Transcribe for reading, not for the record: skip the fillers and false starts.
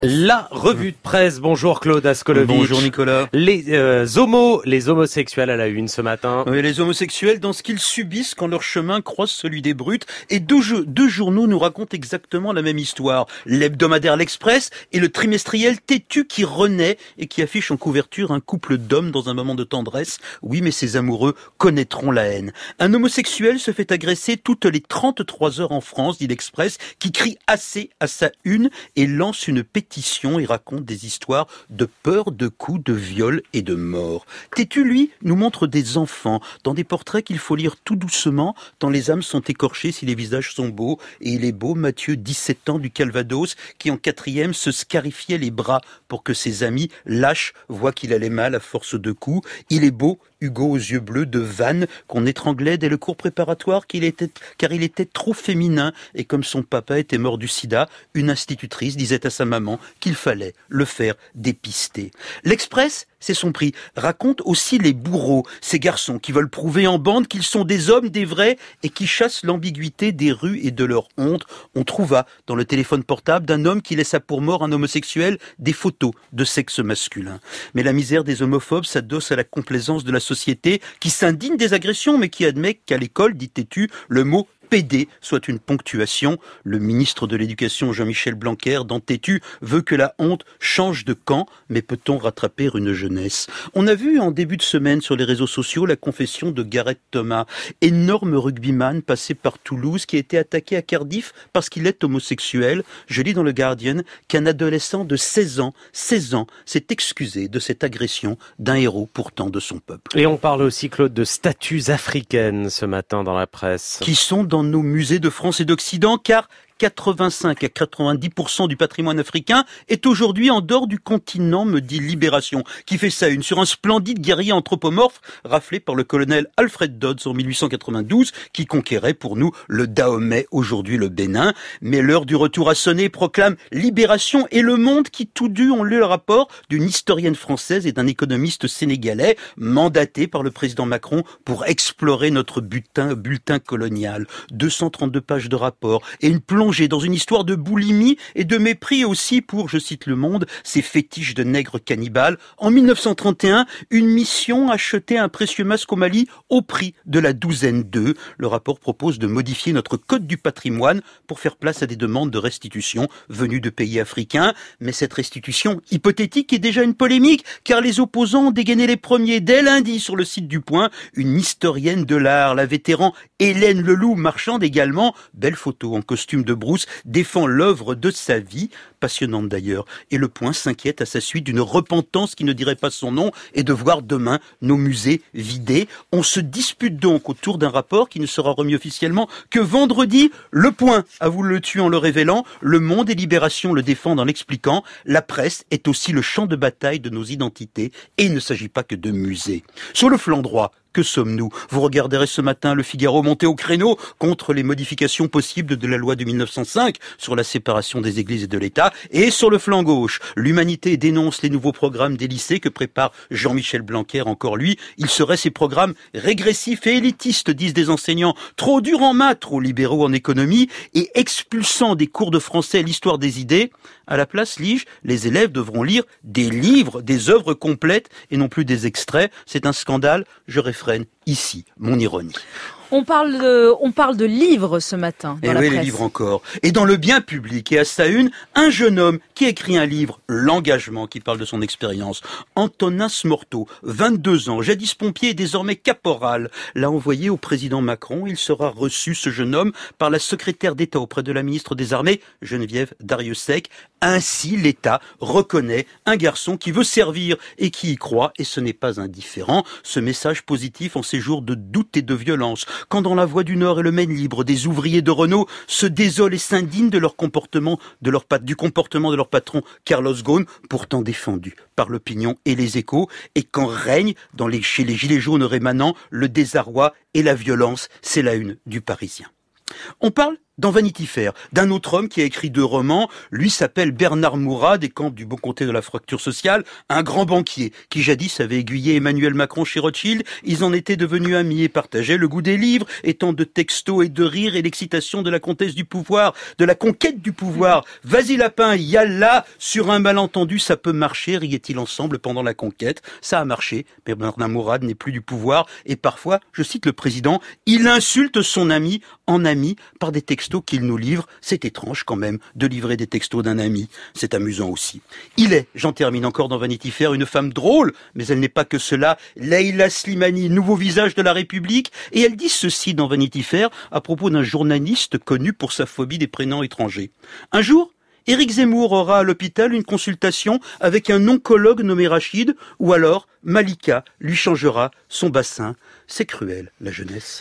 La revue de presse. Bonjour Claude Askolovitch. Bonjour Nicolas. Les homosexuels à la une ce matin. Oui, les homosexuels dans ce qu'ils subissent quand leur chemin croise celui des brutes. Et deux journaux nous racontent exactement la même histoire. L'hebdomadaire L'Express et le trimestriel Têtu qui renaît et qui affiche en couverture un couple d'hommes dans un moment de tendresse. Oui, mais ces amoureux connaîtront la haine. Un homosexuel se fait agresser toutes les 33 heures en France, dit L'Express, qui crie assez à sa une et lance une pétition et raconte des histoires de peur, de coups, de viols et de morts. Têtu, lui, nous montre des enfants dans des portraits qu'il faut lire tout doucement tant les âmes sont écorchées si les visages sont beaux. Et il est beau, Mathieu, 17 ans du Calvados, qui en 4e se scarifiait les bras pour que ses amis lâches voient qu'il allait mal à force de coups. Il est beau, Hugo aux yeux bleus de Vannes, qu'on étranglait dès le cours préparatoire car il était trop féminin et comme son papa était mort du sida, une institutrice disait à sa maman qu'il fallait le faire dépister. L'Express, c'est son prix, raconte aussi les bourreaux, ces garçons qui veulent prouver en bande qu'ils sont des hommes, des vrais, et qui chassent l'ambiguïté des rues et de leur honte. On trouva dans le téléphone portable d'un homme qui laissa pour mort un homosexuel des photos de sexe masculin. Mais la misère des homophobes s'adosse à la complaisance de la société qui s'indigne des agressions, mais qui admet qu'à l'école, dit Têtu, le mot PD soit une ponctuation. Le ministre de l'Éducation Jean-Michel Blanquer, dans Têtu, veut que la honte change de camp, mais peut-on rattraper une jeunesse ? On a vu en début de semaine sur les réseaux sociaux la confession de Gareth Thomas, énorme rugbyman passé par Toulouse qui a été attaqué à Cardiff parce qu'il est homosexuel. Je lis dans le Guardian qu'un adolescent de 16 ans s'est excusé de cette agression d'un héros pourtant de son peuple. Et on parle aussi, Claude, de statues africaines ce matin dans la presse. Qui sont dans nos musées de France et d'Occident, car 85 à 90% du patrimoine africain est aujourd'hui en dehors du continent, me dit Libération, qui fait sa une sur un splendide guerrier anthropomorphe raflé par le colonel Alfred Dodds en 1892, qui conquérait pour nous le Dahomey, aujourd'hui le Bénin. Mais l'heure du retour a sonné, proclame Libération et Le Monde, qui tous deux ont lu le rapport d'une historienne française et d'un économiste sénégalais, mandaté par le président Macron pour explorer notre bulletin colonial. 232 pages de rapport et une plongée dans une histoire de boulimie et de mépris aussi pour, je cite Le Monde, ces fétiches de nègres cannibales. En 1931, une mission achetait un précieux masque au Mali au prix de la douzaine d'œufs. Le rapport propose de modifier notre code du patrimoine pour faire place à des demandes de restitution venues de pays africains. Mais cette restitution hypothétique est déjà une polémique, car les opposants ont dégainé les premiers. Dès lundi, sur le site du Point, une historienne de l'art, la vétéran Hélène Leloup, marchande également, belle photo en costume de Brousse, défend l'œuvre de sa vie, passionnante d'ailleurs, et Le Point s'inquiète à sa suite d'une repentance qui ne dirait pas son nom et de voir demain nos musées vidés. On se dispute donc autour d'un rapport qui ne sera remis officiellement que vendredi. Le Point avoue le tuer en le révélant, Le Monde et Libération le défendent en l'expliquant. La presse est aussi le champ de bataille de nos identités et il ne s'agit pas que de musées. Sur le flanc droit, que sommes-nous ? Vous regarderez ce matin Le Figaro monter au créneau contre les modifications possibles de la loi de 1905 sur la séparation des églises et de l'État. Et sur le flanc gauche, l'Humanité dénonce les nouveaux programmes des lycées que prépare Jean-Michel Blanquer, encore lui. Ils seraient ces programmes régressifs et élitistes, disent des enseignants, trop durs en maths, trop libéraux en économie et expulsant des cours de français l'histoire des idées. À la place, lis-je, les élèves devront lire des livres, des œuvres complètes et non plus des extraits. C'est un scandale, je réfrène ici mon ironie. On parle de livres ce matin dans la presse. Et oui, les livres encore. Et dans le bien public, et à sa une, un jeune homme qui écrit un livre, L'engagement, qui parle de son expérience. Antonin Smorto, 22 ans, jadis pompier et désormais caporal, l'a envoyé au président Macron. Il sera reçu, ce jeune homme, par la secrétaire d'État auprès de la ministre des Armées, Geneviève Darrieussecq. Ainsi, l'État reconnaît un garçon qui veut servir et qui y croit, et ce n'est pas indifférent. Ce message positif en ces jours de doute et de violence, quand dans la Voix du Nord et le Maine libre, des ouvriers de Renault se désolent et s'indignent de leur comportement, du comportement de leur patron Carlos Ghosn, pourtant défendu par l'opinion et les échos, et quand règne chez les gilets jaunes rémanents le désarroi et la violence, c'est la une du Parisien. On parle dans Vanity Fair, d'un autre homme qui a écrit 2 romans. Lui s'appelle Bernard Mourad et campe du bon côté de la fracture sociale, un grand banquier qui jadis avait aiguillé Emmanuel Macron chez Rothschild. Ils en étaient devenus amis et partageaient le goût des livres, étant de textos et de rires et l'excitation de la comtesse du pouvoir, de la conquête du pouvoir. Vas-y lapin, yalla, sur un malentendu ça peut marcher, riaient-ils ensemble pendant la conquête. Ça a marché, mais Bernard Mourad n'est plus du pouvoir et parfois, je cite le président, il insulte son ami en ami par des textos qu'il nous livre. C'est étrange quand même de livrer des textos d'un ami. C'est amusant aussi. Il est, j'en termine encore dans Vanity Fair, une femme drôle, mais elle n'est pas que cela. Leïla Slimani, nouveau visage de la République, et elle dit ceci dans Vanity Fair à propos d'un journaliste connu pour sa phobie des prénoms étrangers. Un jour, Éric Zemmour aura à l'hôpital une consultation avec un oncologue nommé Rachid, ou alors Malika lui changera son bassin. C'est cruel, la jeunesse.